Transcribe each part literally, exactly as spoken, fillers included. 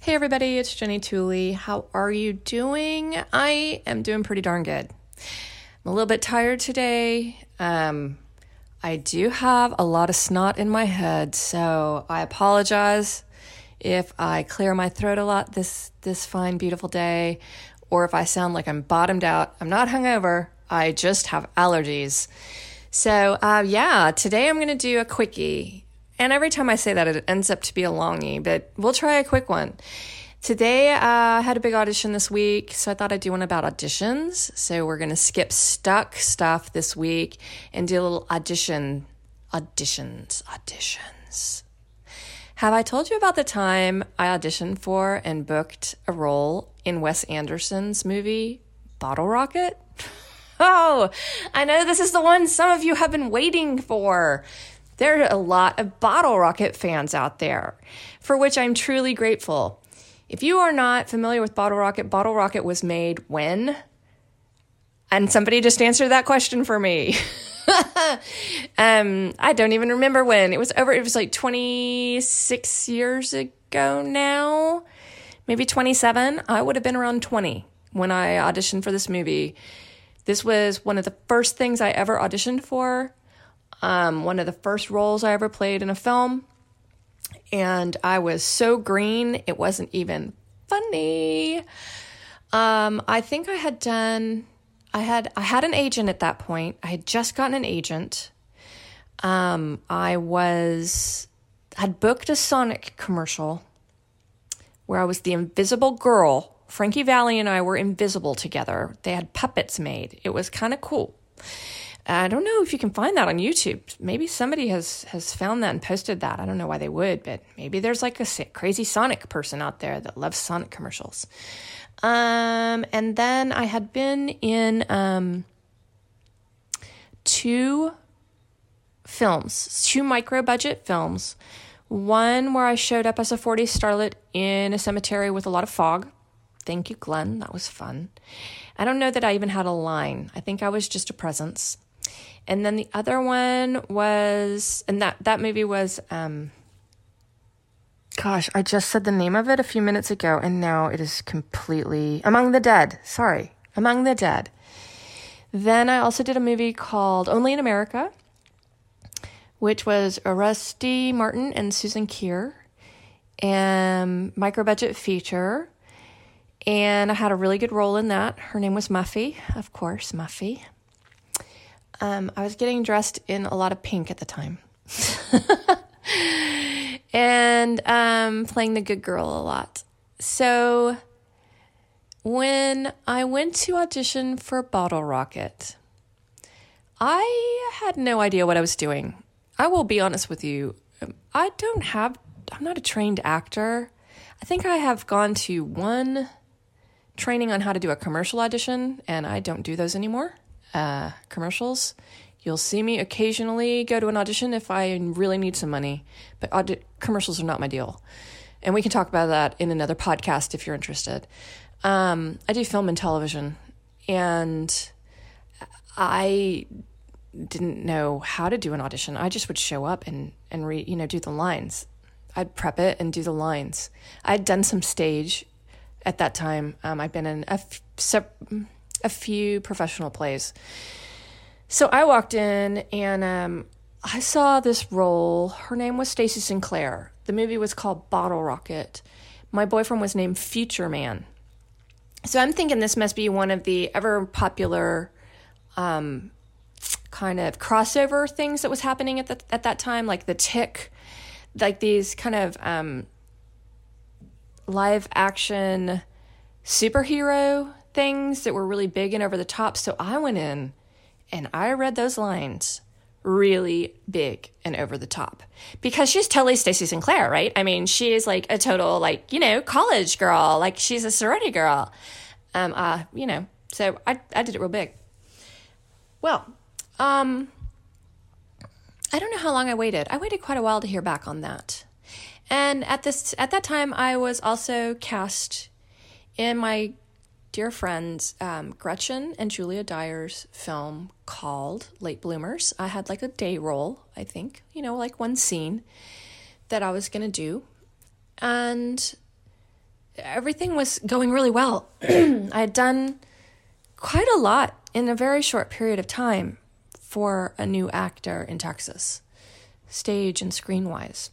Hey everybody, it's Jenny Tooley. How are you doing? I am doing pretty darn good. I'm a little bit tired today. Um, I do have a lot of snot in my head, so I apologize if I clear my throat a lot this this fine, beautiful day, or if I sound like I'm bottomed out. I'm not hungover. I just have allergies. So uh, yeah, today I'm going to do a quickie. And every time I say that, it ends up to be a longie, but we'll try a quick one. Today, uh, I had a big audition this week, so I thought I'd do one about auditions. So we're going to skip stuck stuff this week and do a little audition, auditions, auditions. Have I told you about the time I auditioned for and booked a role in Wes Anderson's movie, Bottle Rocket? Oh, I know this is the one some of you have been waiting for. There are a lot of Bottle Rocket fans out there, for which I'm truly grateful. If you are not familiar with Bottle Rocket, Bottle Rocket was made when? And somebody just answered that question for me. um, I don't even remember when. It was over, it was like twenty-six years ago now, maybe twenty-seven. I would have been around twenty when I auditioned for this movie. This was one of the first things I ever auditioned for. Um, one of the first roles I ever played in a film, and I was so green, it wasn't even funny. Um, I think I had done, I had, I had an agent at that point. I had just gotten an agent. Um, I was, had booked a Sonic commercial where I was the invisible girl. Frankie Valli and I were invisible together. They had puppets made. It was kind of cool. I don't know if you can find that on YouTube. Maybe somebody has, has found that and posted that. I don't know why they would, but maybe there's like a crazy Sonic person out there that loves Sonic commercials. Um, and then I had been in um, two films, two micro-budget films. One where I showed up as a forties starlet in a cemetery with a lot of fog. Thank you, Glenn. That was fun. I don't know that I even had a line. I think I was just a presence. And then the other one was, and that, that movie was, um, gosh, I just said the name of it a few minutes ago, and now it is completely, Among the Dead. Sorry, Among the Dead. Then I also did a movie called Only in America, which was a Rusty Martin and Susan Keir, and micro-budget feature. And I had a really good role in that. Her name was Muffy, of course, Muffy. Um, I was getting dressed in a lot of pink at the time. and um, playing the good girl a lot. So when I went to audition for Bottle Rocket, I had no idea what I was doing. I will be honest with you. I don't have, I'm not a trained actor. I think I have gone to one training on how to do a commercial audition, and I don't do those anymore. Uh, commercials. You'll see me occasionally go to an audition if I really need some money, but audi- commercials are not my deal. And we can talk about that in another podcast if you're interested. Um, I do film and television, and I didn't know how to do an audition. I just would show up and, and re, you know, do the lines. I'd prep it and do the lines. I'd done some stage at that time. Um, I've been in a, f- sep- a few professional plays. So I walked in and um, I saw this role. Her name was Stacy Sinclair. The movie was called Bottle Rocket. My boyfriend was named Future Man. So I'm thinking this must be one of the ever popular um, kind of crossover things that was happening at the, at that time, like The Tick, like these kind of um, live action superhero things that were really big and over the top. So I went in and I read those lines really big and over the top because she's totally Stacy Sinclair, right? I mean, she is like a total, like, you know, college girl, like she's a sorority girl. Um, uh, you know, so I, I did it real big. Well, um, I don't know how long I waited. I waited quite a while to hear back on that. And at this, at that time, I was also cast in my dear friends um, Gretchen and Julia Dyer's film called Late Bloomers. I had like a day role, I think, you know, like one scene that I was going to do. And everything was going really well. I had done quite a lot in a very short period of time for a new actor in Texas, stage and screen-wise.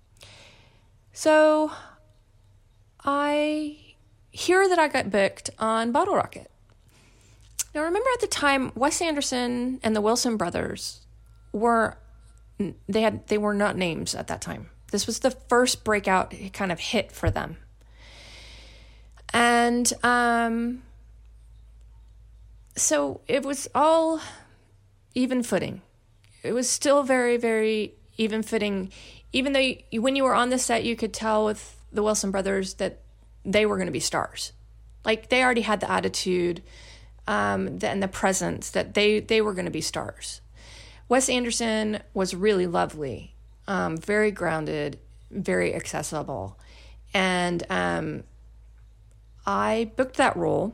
So I hear that I got booked on Bottle Rocket. Now, remember at the time, Wes Anderson and the Wilson brothers were, they had, they were not names at that time. This was the first breakout kind of hit for them. And um, so it was all even footing. It was still very, very even footing. Even though you, when you were on the set, you could tell with the Wilson brothers that they were going to be stars. Like, they already had the attitude um, and the presence that they, they were going to be stars. Wes Anderson was really lovely, um, very grounded, very accessible. And um, I booked that role.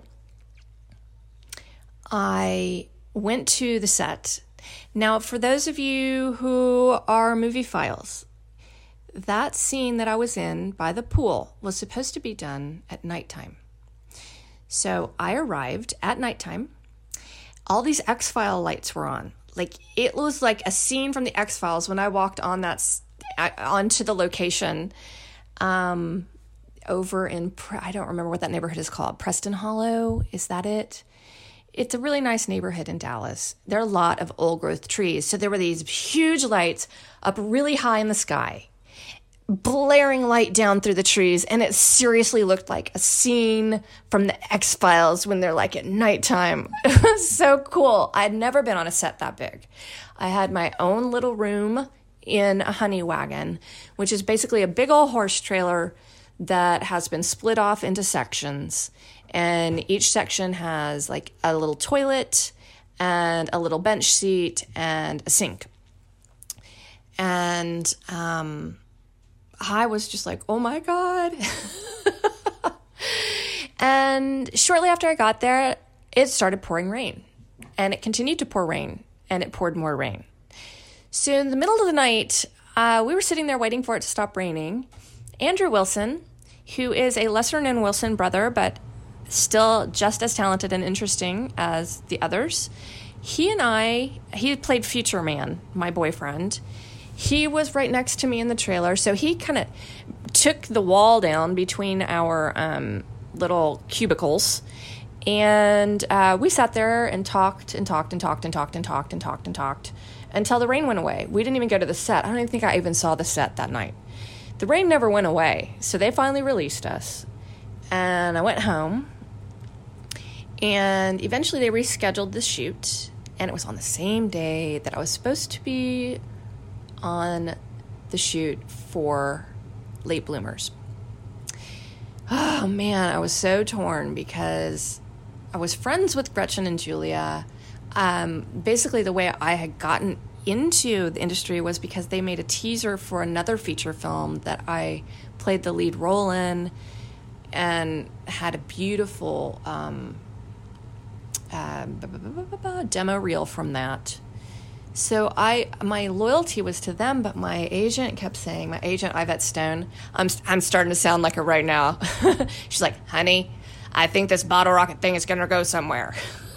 I went to the set. Now, for those of you who are movie files, that scene that I was in by the pool was supposed to be done at nighttime. So I arrived at nighttime. All these X-File lights were on. Like, it was like a scene from the X-Files when I walked on that onto the location um, over in, I don't remember what that neighborhood is called. Preston Hollow, is that it? It's a really nice neighborhood in Dallas. There are a lot of old growth trees. So there were these huge lights up really high in the sky, blaring light down through the trees, and it seriously looked like a scene from the X-Files when they're like at nighttime. It was so cool. I'd never been on a set that big. I had my own little room in a honey wagon, which is basically a big old horse trailer that has been split off into sections, and each section has like a little toilet and a little bench seat and a sink. And um I was just like, oh my God. And shortly after I got there, it started pouring rain. And it continued to pour rain. And it poured more rain. So in the middle of the night, uh, we were sitting there waiting for it to stop raining. Andrew Wilson, who is a lesser-known Wilson brother, but still just as talented and interesting as the others, he and I, he played Future Man, my boyfriend. He was right next to me in the trailer, so he kind of took the wall down between our um, little cubicles, and uh, we sat there and talked and talked and talked and talked and talked and talked and talked until the rain went away. We didn't even go to the set. I don't even think I even saw the set that night. The rain never went away, so they finally released us, and I went home, and eventually they rescheduled the shoot, and it was on the same day that I was supposed to be on the shoot for Late Bloomers. Oh man, I was so torn because I was friends with Gretchen and Julia. Um, basically, the way I had gotten into the industry was because they made a teaser for another feature film that I played the lead role in, and had a beautiful um, uh, demo reel from that. So I, my loyalty was to them, but my agent kept saying, my agent, Yvette Stone, I'm, I'm starting to sound like her right now. She's like, honey, I think this bottle rocket thing is going to go somewhere.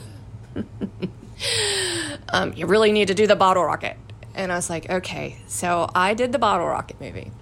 um, you really need to do the bottle rocket. And I was like, okay. So I did the bottle rocket movie.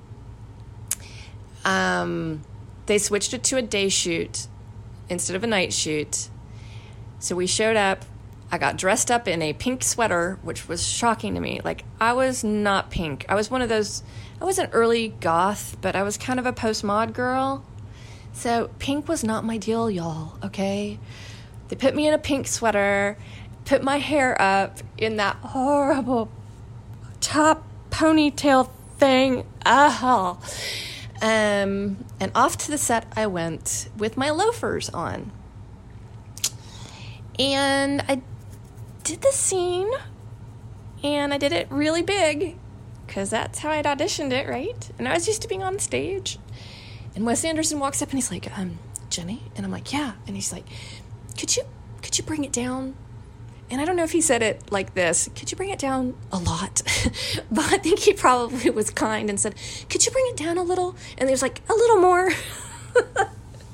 Um, they switched it to a day shoot instead of a night shoot. So we showed up. I got dressed up in a pink sweater, which was shocking to me. Like, I was not pink. I was one of those, I wasn't early goth, but I was kind of a post-mod girl. So pink was not my deal, y'all, okay? They put me in a pink sweater, put my hair up in that horrible top ponytail thing. Ah, um, and off to the set I went with my loafers on. And I did the scene, and I did it really big, because that's how I'd auditioned it, right? And I was used to being on stage. And Wes Anderson walks up, and he's like, um, Jenny? And I'm like, yeah. And he's like, could you, could you bring it down? And I don't know if he said it like this, could you bring it down a lot? But I think he probably was kind and said, could you bring it down a little? And he was like, a little more.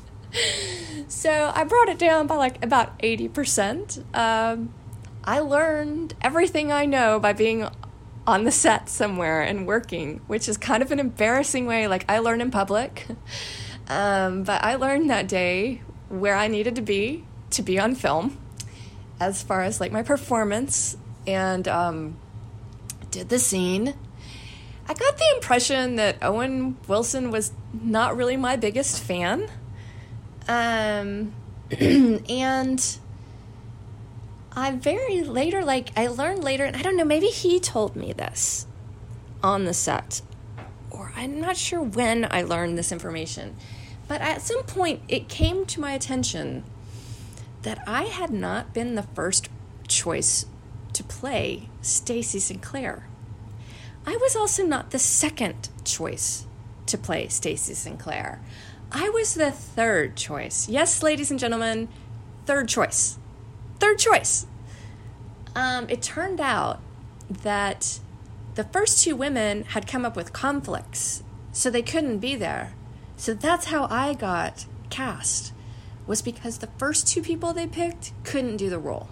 So I brought it down by like about eighty percent. Um, I learned everything I know by being on the set somewhere and working, which is kind of an embarrassing way. Like, I learn in public. Um, but I learned that day where I needed to be to be on film as far as like my performance, and um, did the scene. I got the impression that Owen Wilson was not really my biggest fan. Um, and I very later, like I learned later, and I don't know, maybe he told me this on the set, or I'm not sure when I learned this information, but at some point it came to my attention that I had not been the first choice to play Stacy Sinclair. I was also not the second choice to play Stacy Sinclair. I was the third choice. Yes, ladies and gentlemen, third choice. Third choice. Um, it turned out that the first two women had come up with conflicts, so they couldn't be there. So that's how I got cast, was because the first two people they picked couldn't do the role.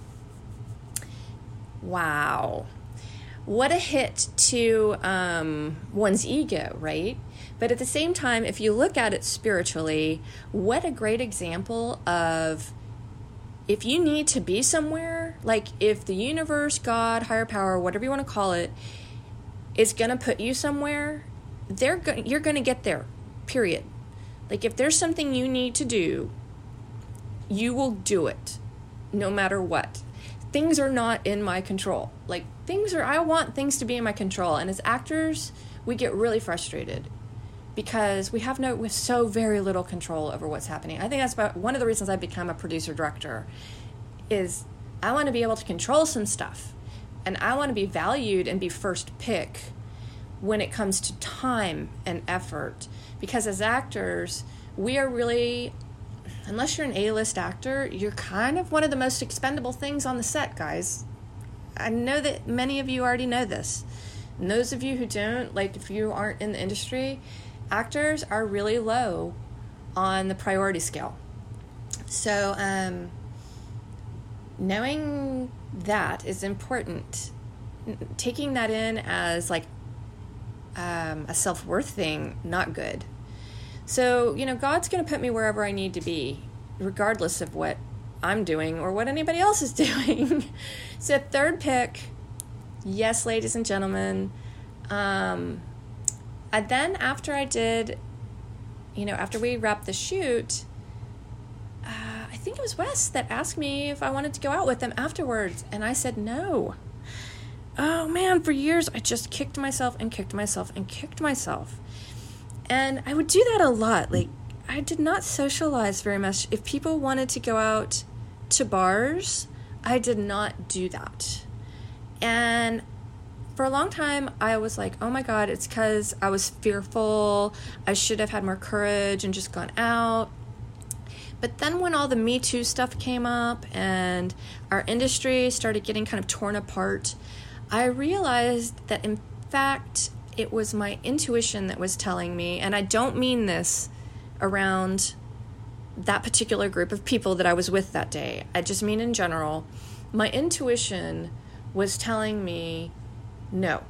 Wow. What a hit to um, one's ego, right? But at the same time, if you look at it spiritually, what a great example of, if you need to be somewhere, like if the universe, God, higher power, whatever you want to call it, is going to put you somewhere, they're go- you're going to get there, period. Like if there's something you need to do, you will do it, no matter what. Things are not in my control. Like things are, I want things to be in my control. And as actors, we get really frustrated because we have no, with so very little control over what's happening. I think that's about one of the reasons I've become a producer director, is I want to be able to control some stuff, and I want to be valued and be first pick when it comes to time and effort. Because as actors, we are really, unless you're an A-list actor, you're kind of one of the most expendable things on the set, guys. I know that many of you already know this. And those of you who don't, like if you aren't in the industry, actors are really low on the priority scale. So um, knowing that is important. Taking that in as like um, a self-worth thing, not good. So, you know, God's going to put me wherever I need to be, regardless of what I'm doing or what anybody else is doing. So third pick, yes, ladies and gentlemen. Um, and then after I did, you know, after we wrapped the shoot, uh, I think it was Wes that asked me if I wanted to go out with them afterwards. And I said no. Oh man, for years I just kicked myself and kicked myself and kicked myself. And I would do that a lot. Like, I did not socialize very much. If people wanted to go out to bars, I did not do that. And for a long time, I was like, oh my God, it's because I was fearful. I should have had more courage and just gone out. But then when all the Me Too stuff came up and our industry started getting kind of torn apart, I realized that, in fact, it was my intuition that was telling me, and I don't mean this around that particular group of people that I was with that day. I just mean in general. My intuition was telling me, no,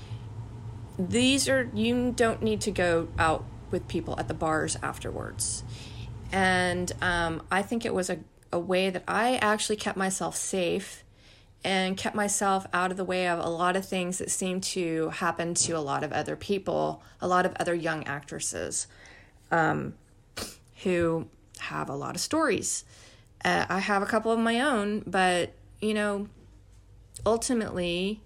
these are, you don't need to go out with people at the bars afterwards. And um, I think it was a, a way that I actually kept myself safe and kept myself out of the way of a lot of things that seem to happen to a lot of other people, a lot of other young actresses um, who have a lot of stories. Uh, I have a couple of my own, but, you know, ultimately,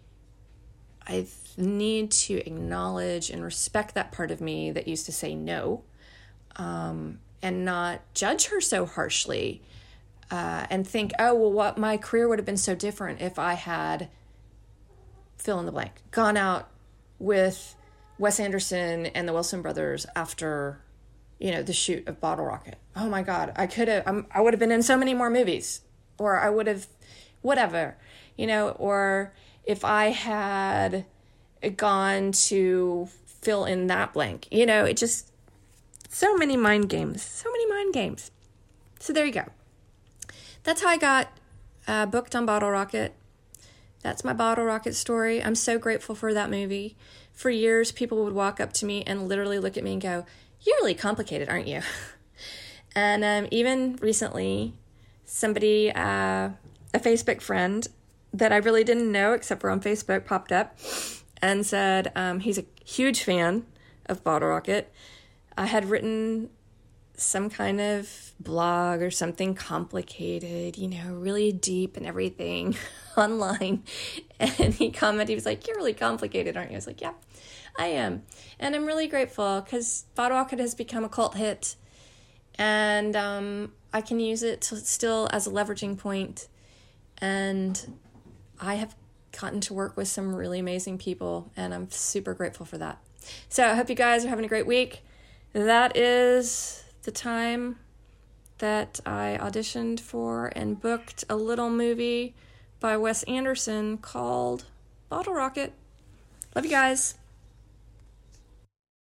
I need to acknowledge and respect that part of me that used to say no, um, and not judge her so harshly. Uh, and think, oh, well, what my career would have been so different if I had, fill in the blank, gone out with Wes Anderson and the Wilson brothers after, you know, the shoot of Bottle Rocket. Oh my God, I could have, I'm, I would have been in so many more movies, or I would have, whatever, you know, or if I had gone to fill in that blank, you know, it just, so many mind games, so many mind games. So there you go. That's how I got uh, booked on Bottle Rocket. That's my Bottle Rocket story. I'm so grateful for that movie. For years, people would walk up to me and literally look at me and go, "You're really complicated, aren't you?" And um, even recently, somebody, uh, a Facebook friend that I really didn't know except for on Facebook, popped up and said um, he's a huge fan of Bottle Rocket. I had written some kind of blog or something complicated, you know, really deep and everything online. And he commented, he was like, "You're really complicated, aren't you?" I was like, "Yeah, I am." And I'm really grateful because Bottle Rocket has become a cult hit. And um, I can use it to, still as a leveraging point. And I have gotten to work with some really amazing people, and I'm super grateful for that. So I hope you guys are having a great week. That is the time that I auditioned for and booked a little movie by Wes Anderson called Bottle Rocket. Love you guys.